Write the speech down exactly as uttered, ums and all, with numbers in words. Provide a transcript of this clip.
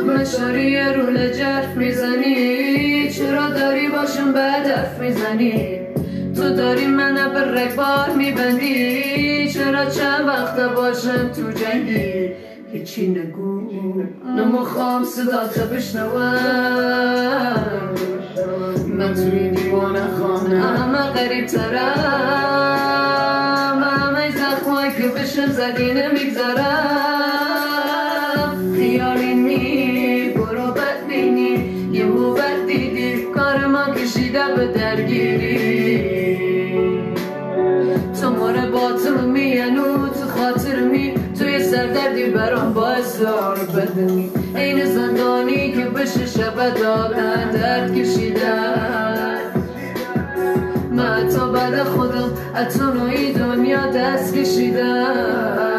مشاری رول جرف میزنی، چرا داری باشم بعد حرف میزنی؟ تو داری منو به رگبار میبندی، چرا چند وقت باشم تو جنگی؟ هیچی نگو نمیخوام صدات بشنوم، من توی دیوانه خانه همه غریب ترم، همه زخمایی که بشم زدی نمیگذرم. خیالی می برو بد بینی، یهو بد دیدی کار ما کشیده به درگیری. تو ماره باطل میانو تو خاطر می، توی سردردی برام باعث دار بدنی، این زندانی که بشه شب دادن درد کشیدن. من تا بعد خودم اتونوی دنیا دست کشیدم.